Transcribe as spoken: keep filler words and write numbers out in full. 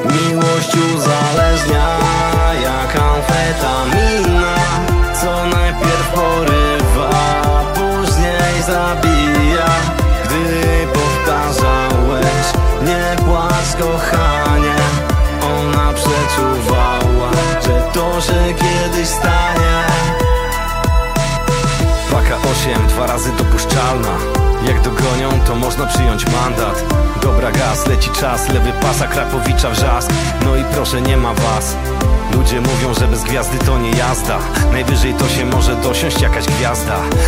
Miłość uzależnia jak amfetamina, co najpierw porywa, później zabija. Gdy powtarzałeś, nie płacz kochanie, ona przeczuwała, że to się kiedyś stanie. Paka osiem, dwa razy dopuszczalna. Jak dogonią, to można przyjąć mandat. Dobra, gaz, leci czas, lewy pasa, Krakowicza wrzask. No i proszę, nie ma was. Ludzie mówią, że bez gwiazdy to nie jazda. Najwyżej to się może dosiąść jakaś gwiazda.